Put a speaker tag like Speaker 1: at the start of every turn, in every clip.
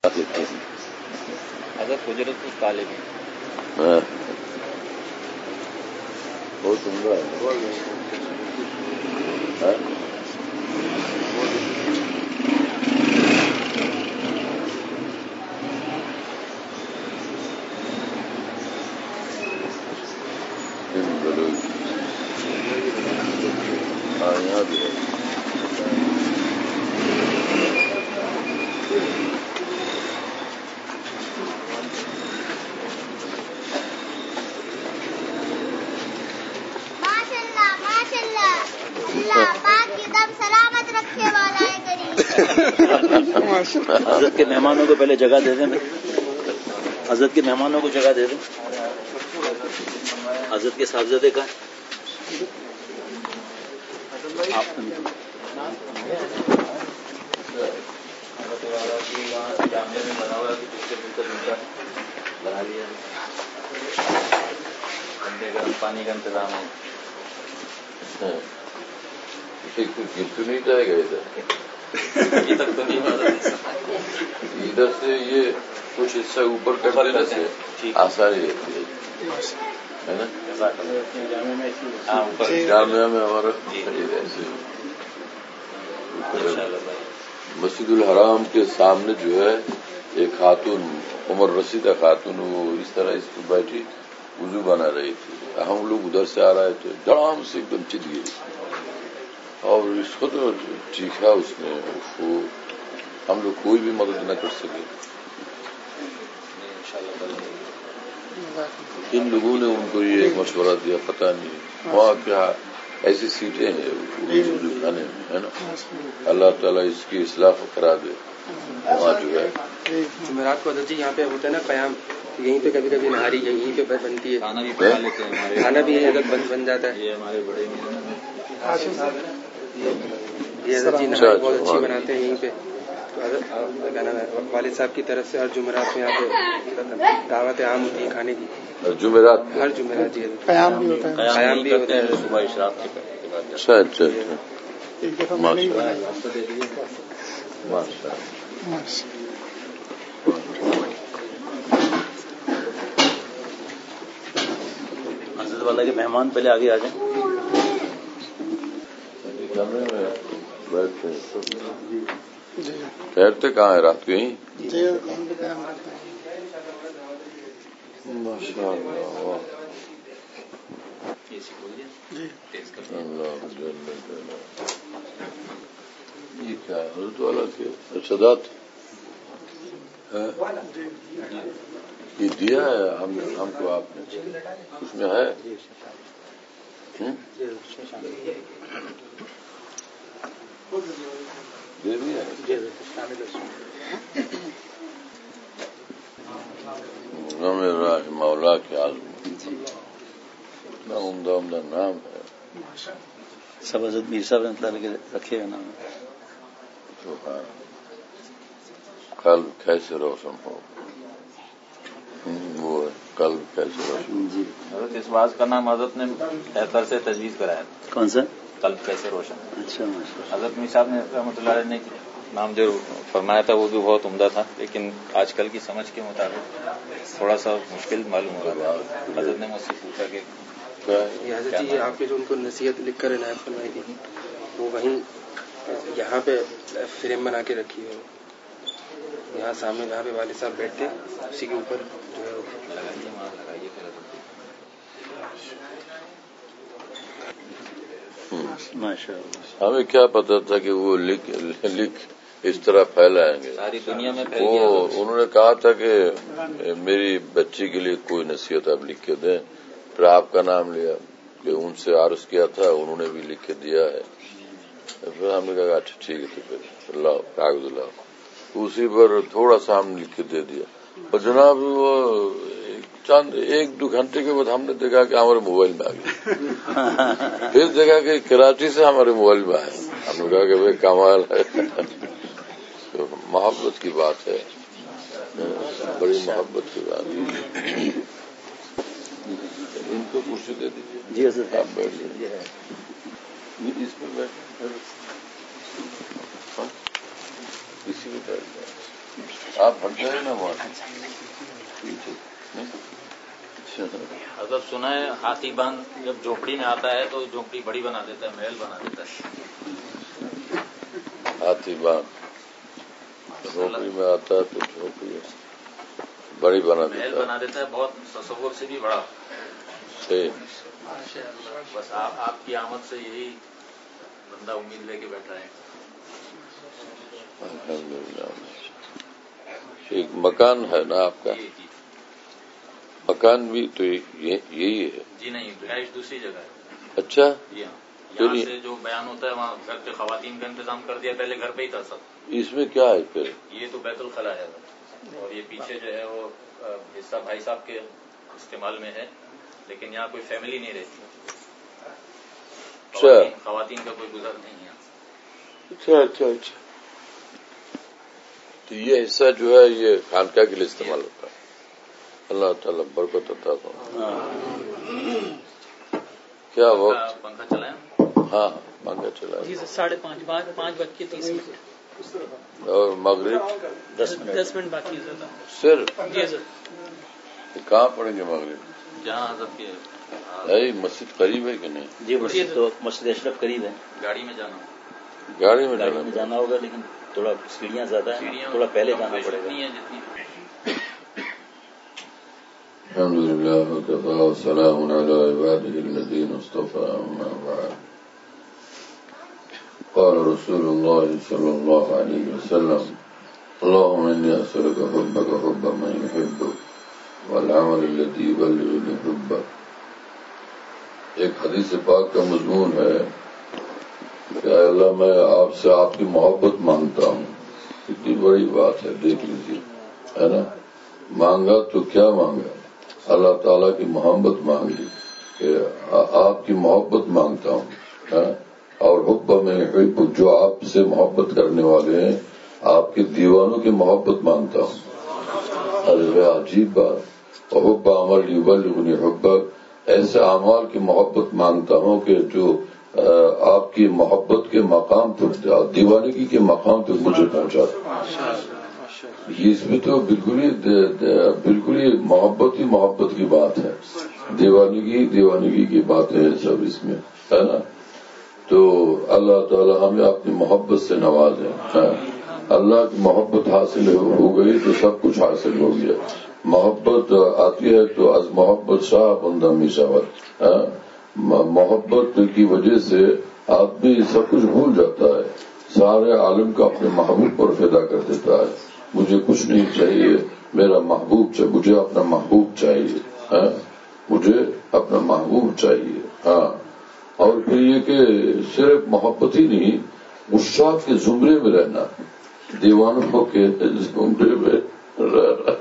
Speaker 1: حضرت حجرت طالب
Speaker 2: بہت عمدہ ہے. یہاں بھی ہے.
Speaker 1: حضرت کے مہمانوں کو پہلے جگہ دے دیں. حضرت کے مہمانوں کو جگہ دے دیں. حضرت کے صاحبزادے کا جامعے میں بنا ہوا بنا لیا. پانی کا انتظام ہے.
Speaker 2: گفٹ نہیں جائے گا ادھر.
Speaker 1: ابھی تک تو نہیں ہوا.
Speaker 2: ادھر سے یہ کچھ حصہ اوپر کر دینے سے آسانی رہتی ہے نا. جامعہ میں ہمارا مسجد الحرام کے سامنے جو ہے ایک خاتون عمر رسیدہ خاتون وہ اس طرح اس کو بیٹھی وضو بنا رہی تھی. ہم لوگ ادھر سے آ رہے تھے جڑام سے ایک دم چت گئی اور اس کو تو چیخا اس نے. ہم لوگ کوئی بھی مدد نہ کر سکے. ان لوگوں نے ان کو یہ مشورہ دیا پتہ نہیں وہاں کیا ایسی سیٹیں ہیں وضو خانے میں ہے نا. اللہ تعالیٰ اس کی اصلاح کرا دے. وہاں جو ہے
Speaker 3: جمعرات کو حضرت جی یہاں پہ ہوتا ہے نا قیام, یہیں پہ کبھی کبھی نہاری یہیں پہ بنتی ہے.
Speaker 1: کھانا بھی پکا لیتے ہیں.
Speaker 3: کھانا بھی یہیں حضرت بن جاتا ہے.
Speaker 1: یہ ہمارے بڑے
Speaker 3: یہ حضرت جی نہاری بہت اچھی بناتے ہیں یہیں پہ. والد صاحب کی طرف سے ہر جمعرات میں یہاں پہ دعوت عام ہوتی ہے کھانے کی.
Speaker 2: جمعرات
Speaker 3: ہر جمعرات جی
Speaker 4: قیام بھی ہوتا ہے.
Speaker 3: قیام بھی ہوتا ہے
Speaker 1: صبح اشراق کے بعد.
Speaker 2: اچھا اچھا اچھا.
Speaker 4: ایک دفعہ میں نہیں بنایا.
Speaker 2: ماشاء
Speaker 1: حضرت والا کے مہمان پہلے آگے آ جائیں.
Speaker 2: کمرے میں بیٹھتے ٹھہرتے کہاں ہے رات کو یہیں. ماشاء اللہ. یہ کیا ہے حضرت والا کے ارشادات یہ دیا ہے ہم کو آپ نے. اس میں ہے دے دیا راہ مولا کے عالم. اتنا عمدہ عمدہ نام ہے.
Speaker 1: سب حضرت میر صاحب نے رکھے ہوئے نام.
Speaker 2: قلب کیسے روشن ہو. وہ قلب کیسے روشن.
Speaker 1: جی حضرت اس باز کا نام حضرت نے بہتر سے تجویز کرایا. کون سا؟ قلب کیسے روشن. اچھا حضرت میر صاحب نے رحمۃ اللہ علیہ نے نام جو فرمایا تھا وہ بھی بہت عمدہ تھا, لیکن آج کل کی سمجھ کے مطابق تھوڑا سا مشکل معلوم ہو رہا ہے. حضرت نے مجھ سے پوچھا کہ
Speaker 3: یہ حضرت جی آپ کے جو ان کو نصیحت لکھ کر عنایت فرمائی تھی وہ وہیں یہاں پہ فریم بنا کے رکھی ہے. یہاں سامنے جہاں پہ والد صاحب بیٹھتے اسی کے اوپر جو ہے
Speaker 1: لگائیے ماشاء اللہ.
Speaker 2: ہمیں کیا پتا تھا کہ وہ لکھ اس طرح پھیلائیں گے.
Speaker 1: ساری دنیا میں
Speaker 2: وہ انہوں نے کہا تھا کہ میری بچی کے لیے کوئی نصیحت آپ لکھ کے دیں. پھر آپ کا نام لیا کہ ان سے عرض کیا تھا انہوں نے بھی لکھ کے دیا ہے. پھر ہم نے کہا اچھا ٹھیک ہے تو پھر اللہ کاغذ اللہ اسی پر تھوڑا سا ہم لکھ کے دے دیا. اور جناب وہ چند ایک دو گھنٹے کے بعد ہم نے دیکھا کہ ہمارے موبائل میں آ گیا. پھر دیکھا کہ کراچی سے ہمارے موبائل میں آئے. ہم نے کہا کہ بھائی کمال ہے. محبت کی بات ہے, بڑی محبت کی بات ہے. ان کو کرسی دے دیجیے.
Speaker 1: جی حضرت
Speaker 2: آپ بیٹھ لیجیے. اس میں بیٹھ اسی میں بیٹھ جائیں. آپ ہٹ جائے نا وہاں.
Speaker 1: حضرت سنا ہے ہاتھی باندھ جب جھونپڑی میں آتا ہے تو جھونپڑی بڑی بنا دیتا ہے، محل بنا دیتا ہے.
Speaker 2: ہاتھی باندھ جھونپڑی میں آتا ہے تو جھونپڑی بڑی بنا دیتا ہے،
Speaker 1: محل بنا دیتا ہے، بہت تصور سے بھی بڑا.
Speaker 2: صحیح.
Speaker 1: بس آپ کی آمد سے یہی بندہ امید لے کے بیٹھا ہے.
Speaker 2: الحمدللہ. ایک مکان ہے نا آپ کا؟ مکان بھی تو یہی ہے؟
Speaker 1: جی نہیں، رہائش دوسری جگہ ہے.
Speaker 2: اچھا.
Speaker 1: جی ہاں، یہاں سے جو بیان ہوتا ہے وہاں گھر پہ خواتین کا انتظام کر دیا، پہلے گھر پہ ہی تھا سب.
Speaker 2: اس میں کیا ہے پھر؟
Speaker 1: یہ تو بیت الخلا ہے، اور یہ پیچھے جو ہے وہ حصہ بھائی صاحب کے استعمال میں ہے، لیکن یہاں کوئی فیملی نہیں رہتی. خواتین کا کوئی گزر نہیں ہے.
Speaker 2: اچھا اچھا اچھا. تو یہ حصہ جو ہے یہ خانقاہ کے لیے استعمال ہوتا ہے. اللہ تعالیٰ برکت عطا فرمائے. کیا وقت؟
Speaker 1: پنکھا چلائیں؟
Speaker 2: ہاں پنکھا چلائیں.
Speaker 5: جی سر 5:30
Speaker 2: اور مغرب
Speaker 5: 10 منٹ باقی ہے سر.
Speaker 2: صرف؟
Speaker 5: جی سر.
Speaker 2: کہاں پڑھیں گے مغرب؟
Speaker 1: جہاں حضرت کے
Speaker 2: مسجد قریب ہے کہ نہیں؟
Speaker 6: جی مسجد تو مسجد اشرف قریب ہے.
Speaker 1: گاڑی میں جانا
Speaker 6: ہوگا لیکن تھوڑا سیڑھیاں زیادہ ہیں، تھوڑا پہلے جانا پڑے گا.
Speaker 2: الحمدللہ وکفى وسلام على عباده الذين اصطفى. أما بعد، قال رسول الله صلى الله عليه وسلم: اللهم إني أسألك حبك حب من يحبك والعمل الذي يبلغني حبك. ایک حدیث پاک کا مضمون ہے کہ اے اللہ میں آپ سے آپ کی محبت مانگتا ہوں. کتنی بڑی بات ہے، دیکھ لیجیے، ہے نا. مانگا تو کیا مانگا؟ اللہ تعالیٰ کی محبت مانگی کہ آپ کی محبت مانگتا ہوں. اور حب میں حب، جو آپ سے محبت کرنے والے ہیں آپ کے دیوانوں کی محبت مانگتا ہوں. ارے عجیب بات. حب عمل یبلغنی حبک، ایسے اعمال کی محبت مانگتا ہوں کہ جو آپ کی محبت کے مقام تک، دیوانگی کے مقام تک مجھے پہنچا. اس میں تو بالکل ہی محبت کی بات ہے. دیوانگی کی باتیں ہیں سب اس میں، ہے نا. تو اللہ تعالی ہمیں اپنی محبت سے نوازے. اللہ کی محبت حاصل ہو گئی تو سب کچھ حاصل ہو گیا. محبت آتی ہے تو از محبت شاہ بندہ میشاوت. محبت کی وجہ سے آدمی سب کچھ بھول جاتا ہے، سارے عالم کا اپنے محبوب پر فدا کر دیتا ہے. مجھے کچھ نہیں چاہیے، میرا محبوب چاہیے، مجھے اپنا محبوب چاہیے، مجھے اپنا محبوب چاہیے. ہاں. اور پھر یہ کہ صرف محبت ہی نہیں، عشاق کے زمرے میں رہنا، دیوانوں کے زمرے میں رہنا.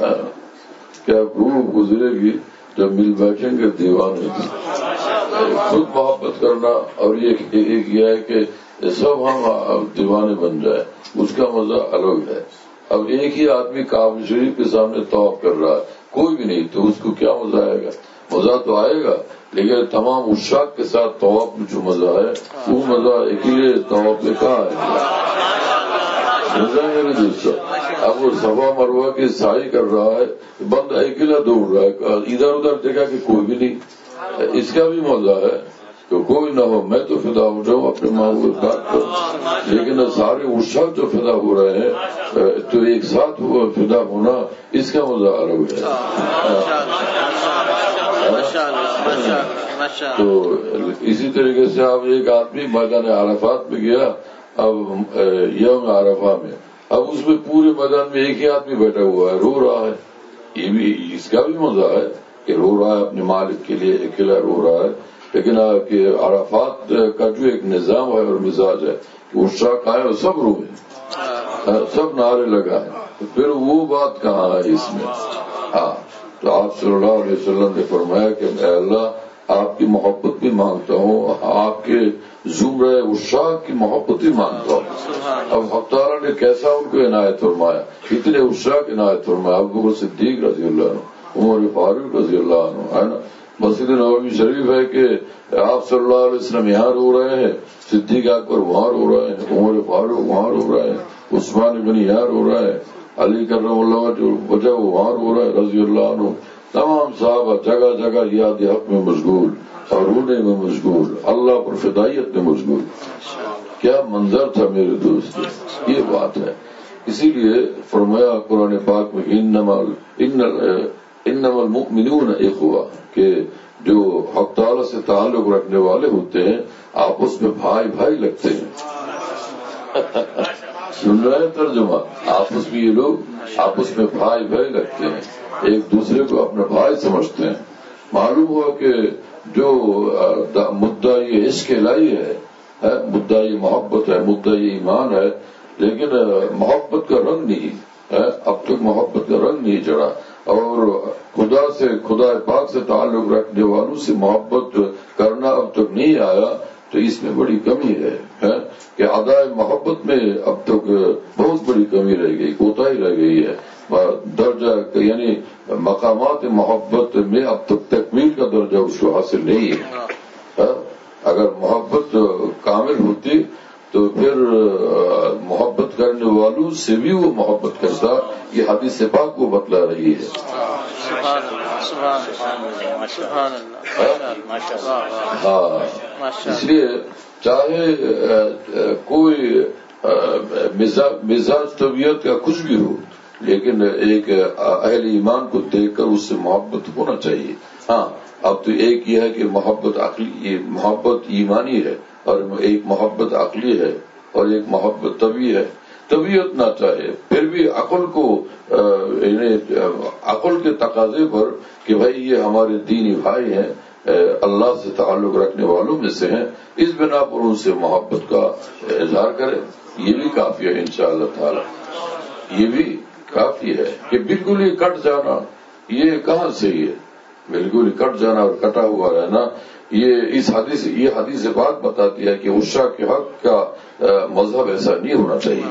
Speaker 2: کیا خوب گزرے گی جب مل بیٹھیں گے دیوانے. خود محبت کرنا اور یہ ہے کہ سب ہم دیوانے بن جائے، اس کا مزہ الگ ہے. اب ایک ہی آدمی کعبہ شریف کے سامنے طواف کر رہا ہے، کوئی بھی نہیں، تو اس کو کیا مزہ آئے گا؟ مزہ تو آئے گا، لیکن تمام عشاق کے ساتھ طواف میں جو مزہ ہے وہ مزہ اکیلے طواف میں کہاں ہے؟ میرے دوستوں، اب وہ صفا مروہ کی سعی کر رہا ہے، بندہ اکیلا دوڑ رہا ہے، ادھر ادھر دیکھا کہ کوئی بھی نہیں. اس کا بھی مزہ ہے کہ کوئی نہ ہو، میں تو فدا ہو جاؤں اپنے محبوب بات پر. لیکن سارے عشاق جو فدا ہو رہے ہیں تو ایک ساتھ فدا ہونا، اس کا مزہ الگ ہے. تو اسی طریقے سے اب ایک آدمی میدان عرفات میں گیا، اب یوم عرفہ میں، اب اس میں پورے میدان میں ایک ہی آدمی بیٹھا ہوا ہے، رو رہا ہے. یہ بھی اس کا بھی مزہ ہے کہ رو رہا ہے اپنے مالک کے لیے، اکیلا رو رہا ہے. لیکن عرفات کا جو ایک نظام ہے اور مزاج ہے، وہ عشاق آئے اور سب روئے، سب نعرے لگائے، تو پھر وہ بات کہاں ہے اس میں؟ ہاں. تو آپ صلی اللہ علیہ وسلم نے فرمایا کہ اے اللہ آپ کی محبت بھی مانگتا ہوں، آپ کے زمرہ عشاق کی محبت بھی مانگتا ہوں. اب حق تعالیٰ نے کیسا ان کو عنایت فرمایا، کتنے عشاق عنایت فرمایا. ابو بکر صدیق رضی اللہ عنہ، عمر فاروق رضی اللہ عنہ، ہے نا. مسجد نبوی شریف ہے کہ آپ صلی اللہ علیہ وسلم یہاں رو رہے ہیں، صدیق اکبر وہاں رو رہے ہیں، عمر فاروق وہاں رو رہے ہیں، عثمان بن یہاں رو رہے ہیں. علی کرم اللہ جو وجہ وہاں رو رہا ہے رضی اللہ عنہ، تمام صحابہ جگہ جگہ یاد حق میں مشغول اور رونے میں مشغول، اللہ پر فدائیت میں مشغول. کیا منظر تھا میرے دوست، یہ بات ہے. اسی لیے فرمایا قرآن پاک میں انما المؤمنون اخوہ، کہ جو حق تعالیٰ سے تعلق رکھنے والے ہوتے ہیں آپس میں بھائی بھائی لگتے ہیں. سن رہے ہیں ترجمہ؟ آپس میں یہ لوگ آپس میں بھائی بھائی لگتے ہیں، ایک دوسرے کو اپنا بھائی سمجھتے ہیں. معلوم ہوا کہ جو مدعی عشق الہی ہے، مدعی محبت ہے، مدعی ایمان ہے، لیکن محبت کا رنگ نہیں ہے. اب تک محبت کا رنگ نہیں چڑھا، اور خدا پاک سے تعلق رکھنے والوں سے محبت کرنا اب تک نہیں آیا. تو اس میں بڑی کمی ہے کہ ادائے محبت میں اب تک بہت بڑی کمی رہ گئی، کوتاہی رہ گئی ہے. درجہ یعنی مقامات محبت میں اب تک تکمیل کا درجہ اس کو حاصل نہیں ہے. اگر محبت کامل ہوتی تو پھر محبت کرنے والوں سے بھی وہ محبت کرتا. یہ حدیث پاک کو بتلا رہی ہے. اس لیے چاہے کوئی مزاج طبیعت کا کچھ بھی ہو، لیکن ایک اہل ایمان کو دیکھ کر اس سے محبت ہونا چاہیے. ہاں، اب تو ایک یہ ہے کہ محبت ایمانی ہے، اور ایک محبت عقلی ہے، اور ایک محبت طبیعی ہے. طبیعت نہ چاہے پھر بھی عقل کو عقل کے تقاضے پر کہ بھائی یہ ہمارے دینی بھائی ہیں، اللہ سے تعلق رکھنے والوں میں سے ہیں، اس بنا پر ان سے محبت کا اظہار کرے. یہ بھی کافی ہے انشاءاللہ تعالی. یہ بھی کافی ہے کہ بالکل ہی کٹ جانا یہ کہاں سے ہے؟ بالکل ہی کٹ جانا اور کٹا ہوا رہنا، یہ حدیث بات بتاتی ہے کہ عشاء کے حق کا مذہب ایسا نہیں ہونا چاہیے.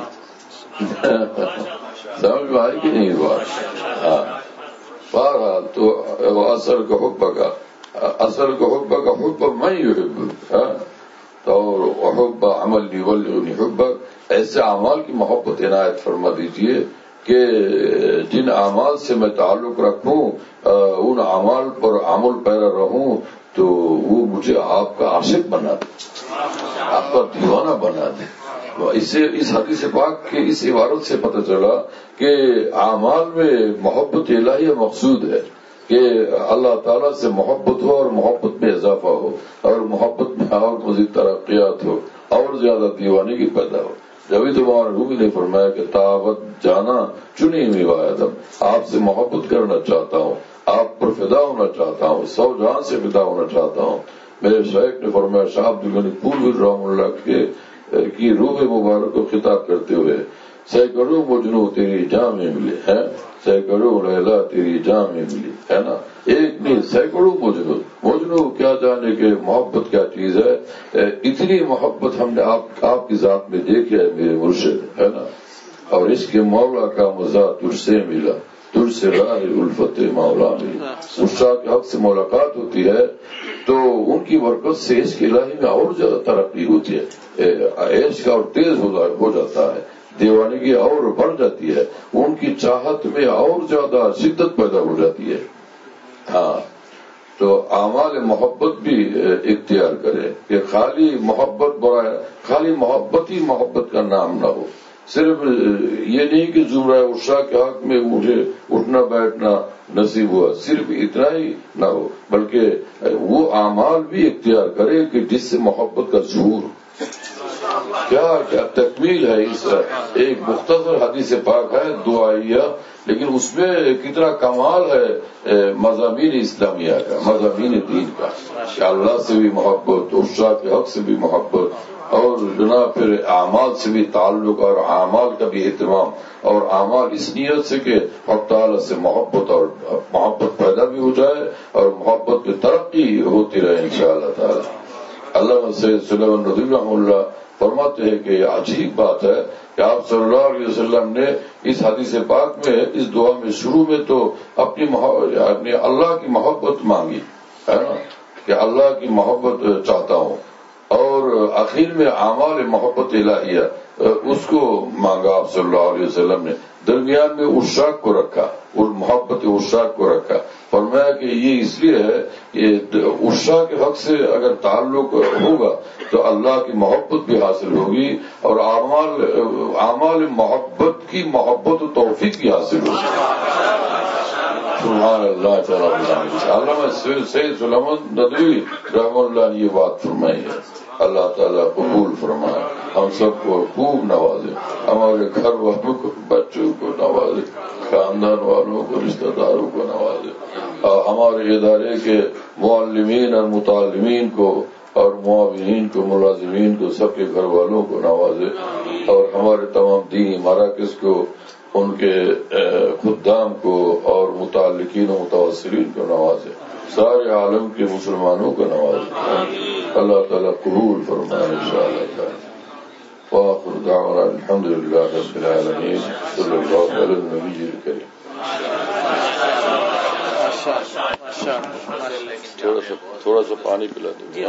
Speaker 2: سمجھ میں آئی کہ نہیں بات؟ ہاں، بہرحال تو اصل کا حب کا حب میں یحب، اور حب عمل یبلغنی حبک، ایسے اعمال کی محبت عنایت فرما دیجیے کہ جن اعمال سے میں تعلق رکھوں، ان اعمال پر عمل پیرا رہوں، تو وہ مجھے آپ کا عاشق بنا دے، آپ کا دیوانہ بنا دے. اس حدیث پاک کے اس عبارت سے پتہ چلا کہ اعمال میں محبت الہیہ مقصود ہے، کہ اللہ تعالیٰ سے محبت ہو اور محبت میں اضافہ ہو، اور محبت میں اور مزید ترقیات ہو، اور زیادہ دیوانگی پیدا ہو. جبھی تو رومی نے فرمایا کہ تاوت جانا چنی ہوئی آدم، آپ سے محبت کرنا چاہتا ہوں، آپ پر فدا ہونا چاہتا ہوں، 100 جان سے فدا ہونا چاہتا ہوں. میرے شیخ نے فرمایا، شاہ عبدالغنی پور رحمہ اللہ کی روح مبارک کو خطاب کرتے ہوئے، سینکڑوں مجنو تیری جام میں ملے ہیں، سینکڑوں لیلا تیری جام میں ملی ہے نا. ایک نہیں، سینکڑوں مجنو کیا جانے کہ محبت کیا چیز ہے. اتنی محبت ہم نے آپ کی ذات میں دیکھی ہے میرے مرشد، ہے نا. اور اس کے مولا کا مزہ تجھ سے ملا، تجھ سے راہ الفت مولا ملی. عشاء کے حق سے ملاقات ہوتی ہے تو ان کی برکت سے عشق الہی میں اور زیادہ ترقی ہوتی ہے، عشق اور تیز ہو جاتا ہے، دیوانگی اور بڑھ جاتی ہے، ان کی چاہت میں اور زیادہ شدت پیدا ہو جاتی ہے. ہاں، تو اعمال محبت بھی اختیار کرے کہ خالی محبت ہی محبت کا نام نہ ہو. صرف یہ نہیں کہ زمرہ عشاء کے حق میں مجھے اٹھنا بیٹھنا نصیب ہوا، صرف اتنا ہی نہ ہو، بلکہ وہ اعمال بھی اختیار کرے کہ جس سے محبت کا ظہور. کیا تکمیل ہے. اس ایک مختصر حدیث پاک ہے دعائیہ، لیکن اس میں کتنا کمال ہے مضامین اسلامیہ کا، مضامین دین کا، کہ اللہ سے بھی محبت، عشاء کے حق سے بھی محبت، اور جناب پھر اعمال سے بھی تعلق، اور اعمال کا بھی اہتمام، اور اعمال اس نیت سے کہ حق تعالیٰ سے محبت اور محبت پیدا بھی ہو جائے اور محبت میں ترقی ہوتی رہے انشاءاللہ تعالی. علامہ سید سلیمان ندوی رحمہ اللہ فرماتے ہیں کہ یہ عجیب بات ہے کہ آپ صلی اللہ علیہ وسلم نے اس حدیث پاک میں، اس دعا میں شروع میں تو اپنی اللہ کی محبت مانگی ہے نا، کہ اللہ کی محبت چاہتا ہوں، اور آخر میں اعمال محبت الہیہ اس کو مانگا آپ صلی اللہ علیہ وسلم نے. درمیان میں عشاق کو رکھا اور محبت عشاق کو رکھا. فرمایا کہ یہ اس لیے ہے کہ عشاق کے حق سے اگر تعلق ہوگا تو اللہ کی محبت بھی حاصل ہوگی اور اعمال محبت کی محبت و توفیق بھی حاصل ہوگی. سبحان اللہ تعالیٰ. علامہ سید سلیمان ندوی رحمہ اللہ نے یہ بات فرمائی ہے. اللہ تعالیٰ قبول فرمائے, ہم سب کو خوب نوازے, ہمارے گھر والوں کو, بچوں کو نوازے, خاندان والوں کو, رشتہ داروں کو نوازے, اور ہمارے ادارے کے معلمین اور متعلمین کو اور معاونین کو, ملازمین کو, سب کے گھر والوں کو نوازے, اور ہمارے تمام دینی مراکز کو, ان کے خدام کو اور متعلقین و متوسلین کو نوازے, سارے عالم کے مسلمانوں کو نوازے. اللہ تعالیٰ قبول فرمائے انشاءاللہ تعالیٰ. وآخر دعوانا الحمدللہ رب العالمین صلی اللہ علیہ النبی الکریم. تھوڑا سا پانی پلا دیں.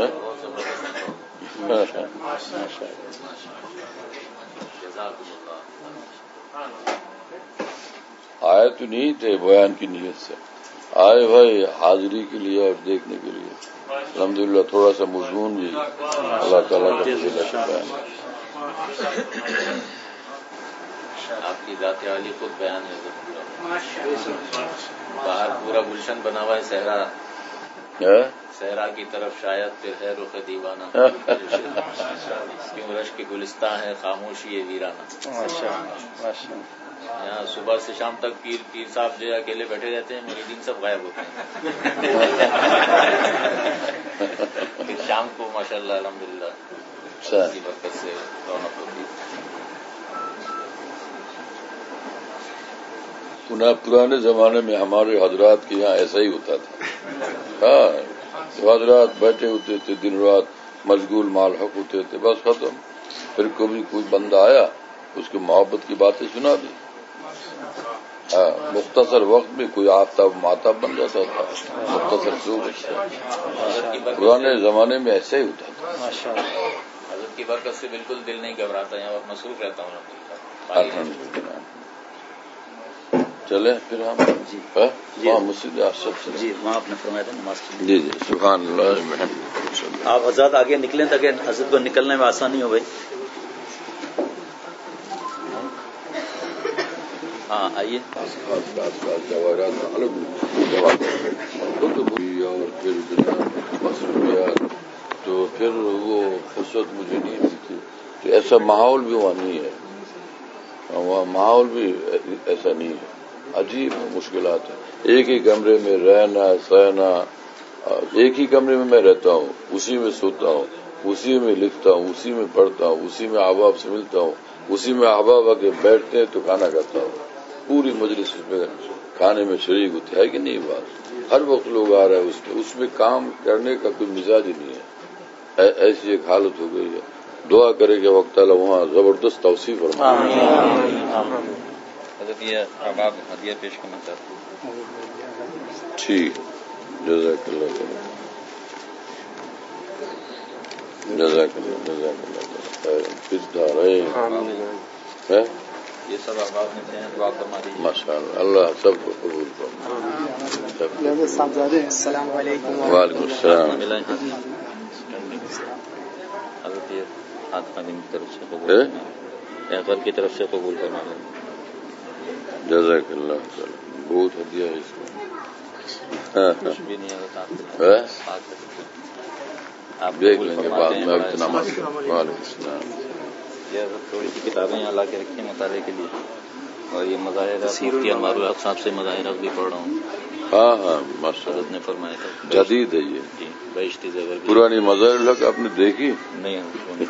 Speaker 2: آئے تو نہیں تھے بیان کی نیت سے, آئے بھائی حاضری کے لیے اور دیکھنے کے لیے. الحمدللہ تھوڑا سا مضمون بھی اللہ تعالیٰ کا فضل ہے.
Speaker 1: آپ کی ذات عالی خود بیان ہے. باہر پورا گلشن بنا ہوا ہے, صحرا کی طرف شاید پھر ہے رخ دیوانہ, کیوں رش کے گلستان ہے خاموشی ہے ویرانہ. یہاں صبح سے شام تک پیر صاحب جو اکیلے بیٹھے رہتے ہیں, مریدین سب غائب ہوتے ہیں. پھر شام کو ماشاءاللہ الحمدللہ کی برکت سے رونق ہوتی ہے.
Speaker 2: پرانے زمانے میں ہمارے حضرات کے یہاں ایسا ہی ہوتا تھا. حضرات بیٹھے ہوتے تھے, دن رات مشغول مالحق ہوتے تھے, بس ختم. پھر کبھی کوئی بندہ آیا, اس کی محبت کی باتیں سنا دی, مختصر وقت میں کوئی آفتاب ماتاب بن جاتا تھا, مختصر صبح. پرانے زمانے میں ایسا ہی ہوتا تھا.
Speaker 1: حضرت کی برکت سے بالکل دل نہیں گھبراتا, یہاں مصروف رہتا ہوں.
Speaker 2: الحمدللہ. چلے پھر ہم وہاں مسجد ارشد سے
Speaker 6: جی وہاں آپ نے فرمایا تھا نماز.
Speaker 2: جی جی سبحان اللہ.
Speaker 6: آپ حضرات آگے نکلیں تاکہ حضرت کو نکلنے میں آسانی ہو. بھائی ہاں آئیے.
Speaker 2: اور پھر مصروفیات, تو پھر وہ فرصت مجھے نہیں ملتی. تو ایسا ماحول بھی وہاں نہیں ہے, وہاں ماحول بھی ایسا نہیں ہے. عجیب مشکلات ہیں. ایک ہی کمرے میں رہنا سہنا, ایک ہی کمرے میں رہتا ہوں, اسی میں سوتا ہوں, اسی میں لکھتا ہوں, اسی میں پڑھتا ہوں, اسی میں احباب سے ملتا ہوں, اسی میں احباب آ کے بیٹھتے ہیں تو کھانا کھاتا ہوں. پوری مجلس میں کھانے میں شریک ہوتی ہے کہ نہیں بات. ہر وقت لوگ آ رہے ہیں, اس میں کام کرنے کا کوئی مزاج ہی نہیں ہے. ایسی ایک حالت ہو گئی ہے. دعا کرے کہ وقت اللہ وہاں زبردست توصیف فرمائے.
Speaker 1: حضرت یہ احباب ہدیہ پیش کرنا چاہتے ہیں.
Speaker 2: ٹھیک, جزاک اللہ خیر. جزاک اللہ.
Speaker 1: یہ سب احباب ملتے ہیں, دعا فرما دیجیے.
Speaker 2: ماشاء اللہ, اللہ سب کو قبول فرمائے.
Speaker 3: السلام علیکم.
Speaker 2: وعلیکم السلام.
Speaker 1: حضرت یہ ہاتھ خادم کی طرف سے قبول, غر کی طرف سے قبول کرنا ہے.
Speaker 2: جزاک اللہ تعالی. بہت ہدیہ ہے اس میں.
Speaker 1: کچھ بھی نہیں ہوتا,
Speaker 2: آپ دیکھ لیں گے بعد میں. وعلیکم السلام.
Speaker 1: یہ تھوڑی سی کتابیں یہاں لا کے رکھی ہیں مطالعے کے لیے, اور یہ مظاہرہ مفتی انوار الحق صاحب سے مظاہرہ بھی پڑھ رہا ہوں.
Speaker 2: ہاں ماشاء
Speaker 1: حضرت
Speaker 2: اللہ
Speaker 1: نے فرمایا تھا
Speaker 2: جدید ہے یہ.
Speaker 1: جی بہشتی زیور.
Speaker 2: پرانی مظاہر الحق آپ نے دیکھی
Speaker 1: نہیں,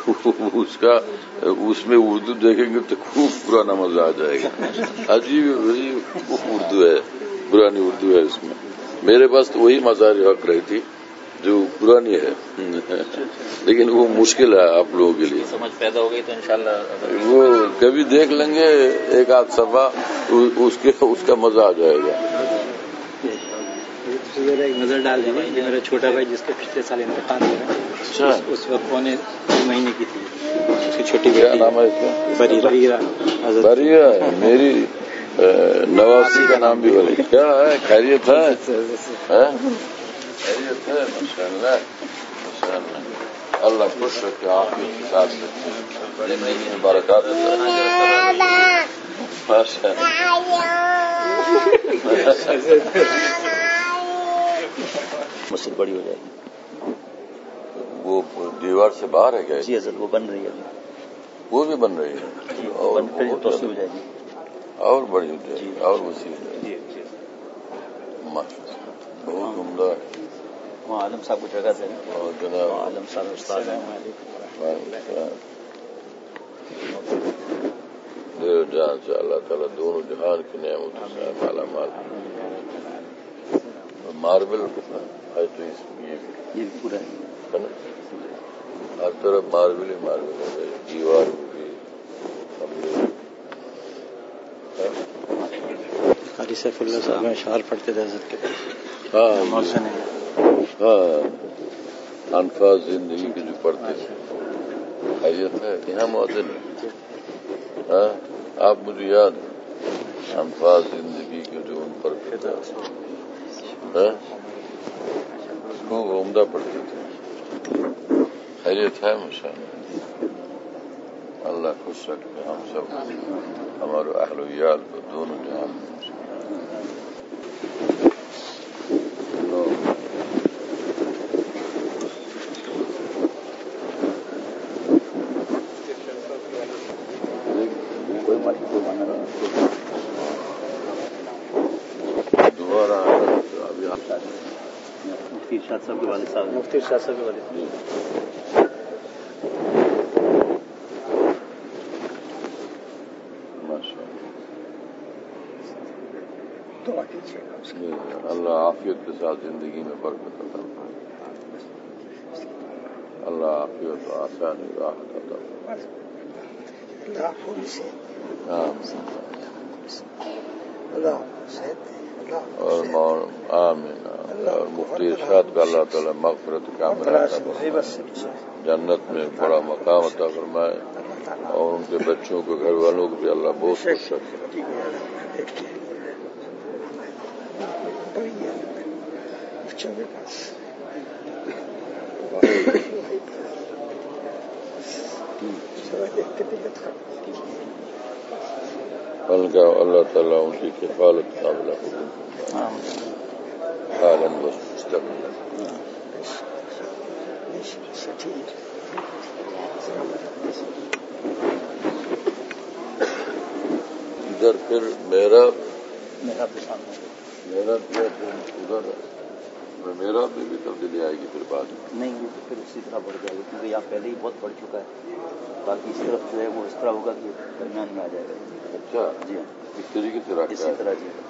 Speaker 2: اس میں اردو دیکھیں گے تو خوب پرانا مزہ آ جائے گا. عجیب اردو ہے, پرانی اردو ہے اس میں. میرے پاس تو وہی مظاہر حق رہی تھی جو پرانی ہے, لیکن وہ مشکل ہے آپ لوگوں کے لیے.
Speaker 1: سمجھ پیدا ہو گئی تو انشاءاللہ
Speaker 2: وہ کبھی دیکھ لیں گے ایک آدھ صفحہ, اس کا مزہ آ جائے گا.
Speaker 7: ذرا ایک نظر ڈال دیجیے. یہ میرا چھوٹا بھائی جس کے پچھلے سال انتقال ہوا
Speaker 2: اچھا
Speaker 7: اس وقت 2 مہینے کی تھی. اس کی چھوٹی
Speaker 2: کیا
Speaker 7: بیٹی
Speaker 2: نام ہے اس کا؟
Speaker 7: بریرہ.
Speaker 2: بریہ ہے. میری نواسی کا نام بھی بری. کیا ہے؟ خیریت ہے؟ خیریت ہے. ماشاء اللہ ماشاء اللہ. اللہ خوش رکھے آپ کے ساتھ زندگی میں برکات ماشاء
Speaker 6: مسجد بڑی ہو جائے گی.
Speaker 2: وہ دیوار سے باہر ہے کیا؟
Speaker 6: جی حضرت وہ بن رہی ہے ابھی.
Speaker 2: وہ بھی بن رہی ہے
Speaker 6: اور توسیع ہو جائے گی
Speaker 2: اور بڑی ہو جائے گی اور وسیع ہو جائے گی. ماشاء اللہ بہت عمدہ ہے.
Speaker 6: وہاں عالم صاحب کو جگہ دیں
Speaker 2: اور جناب
Speaker 6: عالم صاحب استاد ہیں.
Speaker 2: جہاں سے اللہ تعالیٰ دونوں جہان کی نعمتوں سے مالا مال. ماربل ہے تو
Speaker 6: یہ پورا
Speaker 2: ہے نا. ہر طرف ماربل ہی ماربل ہو گئی. دیوار بھی
Speaker 7: قاری سیف اللہ صاحب اشعار پڑھتے تھے حضرت کے پاس.
Speaker 2: ہاں انفاظ زندگی کے جو پڑھتے تھے. خیریت ہے یہاں مؤذن ہے. ہاں آپ مجھے یاد ہے انفاظ زندگی کے جو ان پر خوب عمدہ پڑھتے تھے. خیریت ہے ماشاء اللہ. اللہ خوش رکھے ہم سب ہمارے اہل و عیال کو دونوں جہان میں. دوبارہ ابھی
Speaker 6: مفتی ارشاد صاحب کے والد صاحب.
Speaker 7: مفتی ارشاد صاحب کے والد.
Speaker 2: اللہ عافیت کے ساتھ زندگی میں برکت عطا فرمائے. اللہ عافیت و آسانی راحت عطا فرمائے. اور آمین. اور مفتی ارشاد کا اللہ تعالیٰ مغفرت کاملہ عطا فرمائے. جنت میں بڑا مقام عطا فرمائے اور ان کے بچوں کے گھر والوں کو بھی اللہ بہت خوش رکھے. اللہ تعالیٰ ان کی کفالت قابل حالاً و مستقبلا. ادھر پھر میرا بھی تبدیلی آئے گی پھر بعد میں.
Speaker 6: نہیں یہ تو پھر اسی طرح بڑھ جائے گا کیونکہ یہاں پہلے ہی بہت بڑھ چکا ہے. باقی اس طرف جو ہے وہ اس طرح ہوگا کہ درمیان میں آ جائے گا.
Speaker 2: اچھا
Speaker 6: جی ہاں
Speaker 2: اس طریقے سے رکھا
Speaker 6: اسی طرح. جی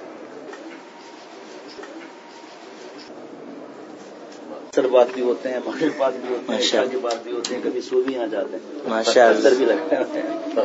Speaker 6: سر بات بھی ہوتے ہیں مغرب بات بھی ہوتے ہیں عشاء کے بعد بھی ہوتے ہیں کبھی سو بھی یہاں جاتے ہیں. ماشاءاللہ بھی لگتے ہیں.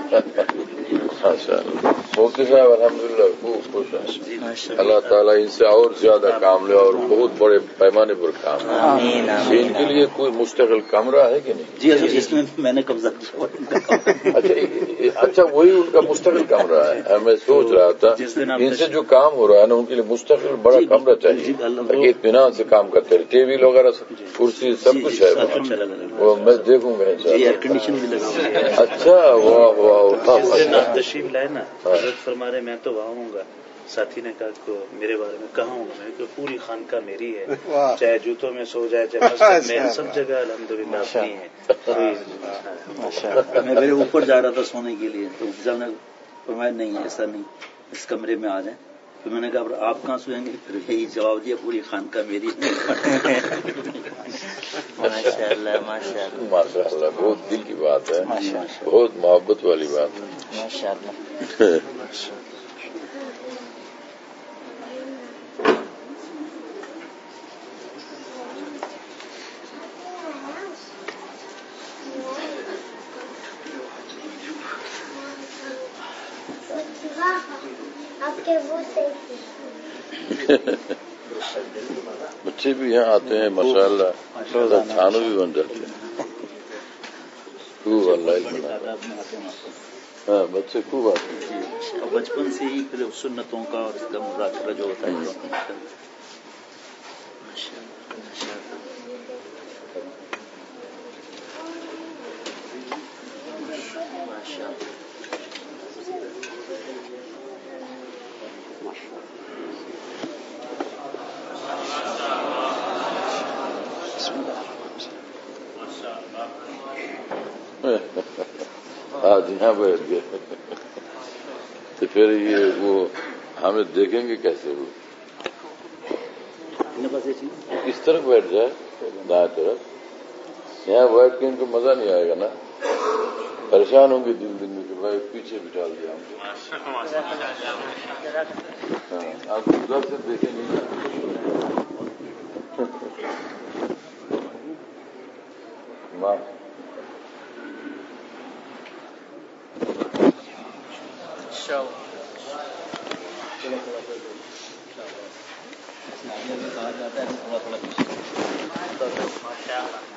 Speaker 2: مفتی صاحب الحمدللہ خوب خوش ہیں. اللہ تعالیٰ ان سے اور زیادہ کام لے اور بہت بڑے پیمانے پر کام لے. ان کے لیے کوئی مستقل کمرہ ہے کہ نہیں؟
Speaker 6: جی اس میں میں نے قبضہ کیا.
Speaker 2: اچھا وہی ان کا مستقل کمرہ ہے. میں سوچ رہا تھا ان سے جو کام ہو رہا ہے نا ان کے لیے مستقل بڑا کمرہ چاہیے تاکہ اطمینان سے کام کرتے رہے. ٹیبل وغیرہ کرسی سب کچھ ہے وہ میں دیکھوں گا.
Speaker 6: ایئر کنڈیشن بھی لگا.
Speaker 2: اچھا واہ واہ.
Speaker 6: تشریف لائے نا حضرت فرما رہے میں تو وہاں ہوں گا. ساتھی نے کہا کہ میرے بارے میں کہاں ہوں گا. میں کہ پوری خانقاہ میری ہے. چاہے جوتوں میں سو جائے چاہے میں سب جگہ الحمدللہ اپنی ہے. میں میرے اوپر جا رہا تھا سونے کے لیے تو صاحب نے فرمایا نہیں ایسا نہیں اس کمرے میں آ جائیں. تو میں نے کہا آپ کہاں سوئیں گے. پھر یہی جواب دیا پوری خانقاہ میری.
Speaker 2: ماشاء اللہ بہت دل کی بات ہے. بہت محبت والی بات ہے.
Speaker 6: ماشاء اللہ.
Speaker 8: آپ کے وہ
Speaker 2: بچے بھی یہاں آتے ہیں ماشاءاللہ کھانوں بھی بن جاتے ہیں خوب اللہ ہاں بچے خوب آتے ہیں
Speaker 6: بچپن سے ہی پھر سنتوں کا اور اس کا مذاکرہ جو ہوتا ہے
Speaker 2: آج یہاں بیٹھ گئے تو پھر یہ وہ ہمیں دیکھیں گے کیسے وہ اس طرف بیٹھ جائے دائیں طرف یہاں بیٹھ کے ان کو مزہ نہیں آئے گا نا پریشان ہوں گے دن میں کہ بھائی پیچھے بٹھا دیا ہم ہاں آپ ادھر سے دیکھیں گے
Speaker 1: کہا جاتا ہے تھوڑا تھوڑا